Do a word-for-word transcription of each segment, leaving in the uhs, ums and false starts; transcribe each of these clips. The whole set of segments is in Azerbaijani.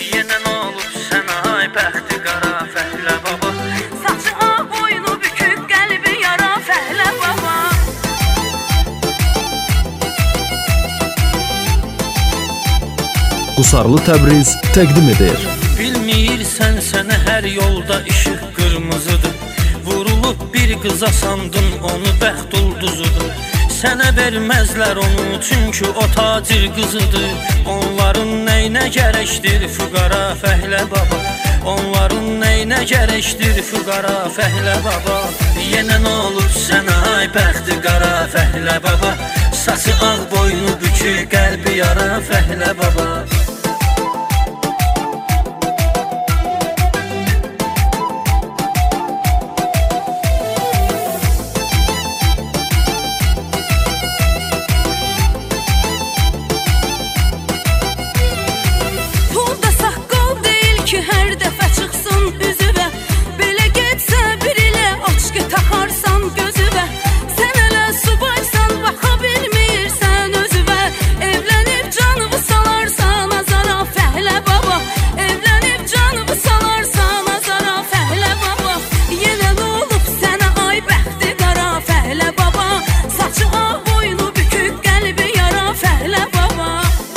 Yenə nə olub sənə ay bəxti qara fəhlə baba. Saçı ağ boynu bükük qəlbi yara fəhlə baba. Qusarlı Təbriz təqdim edir. Bilmirsən sənə hər yolda işıq qırmızıdır. Vurulub bir qıza sandın onu bəxt ulduzudur. Sənə verməzlər onu çünki o tacir qızıdır. Onların nəyinə gərəkdir füqara fəhlə baba. Onların nəyinə gərəkdir füqara fəhlə baba. Yenə nə olub sənə ay bəxti qara fəhlə baba. Saçı ağ boynu bükük qəlbi yara fəhlə baba. Hər dəfə çıxsın üzüvə, belə getsə bir ilə açqı taxarsan gözüvə. Sən elə subaysan, baxa bilmirsən özüvə. Evlənib canımı salarsan azara fəhlə baba. Evlənib canımı salarsan azara fəhlə baba. Yenə nə olub sənə ay bəxti qara fəhlə baba. Saçı ağ boynu bükük qəlbi yara fəhlə baba.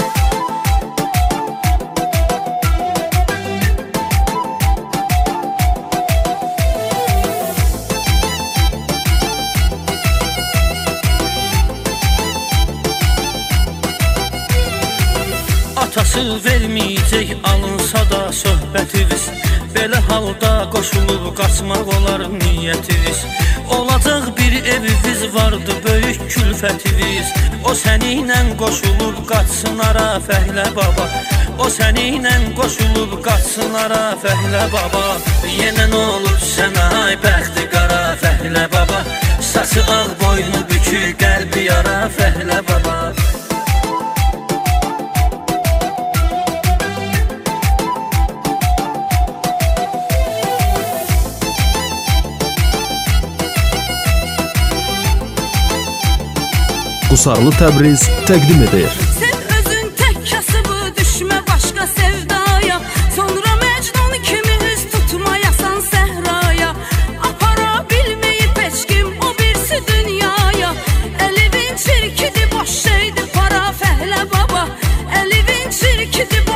Atası verməyəcək alınsa da söhbətiniz. Belə halda qoşulub qaçmaq olar niyyətiniz. Olacaq bir eviniz vardı böyük külfətiniz. O səninlə qoşulub qaçsın ara fəhlə baba. O səninlə qoşulub qaçsın ara fəhlə baba. Yenə nə olub sənə ay bəxti qara fəhlə baba. Saçı ağ boynu bükük qəlbi yara fəhlə baba. Qusarlı Təbriz təqdim edir. Sən özün tək kasıbı düşmə başqa sevdaya. Sonra Məcnun kimi üz tutmayasan səhraya. Apara bilməyib heç kim o birisi dünyaya. Əlivin çirkidir boş şeydir para fəhlə baba. Əlivin çirkidir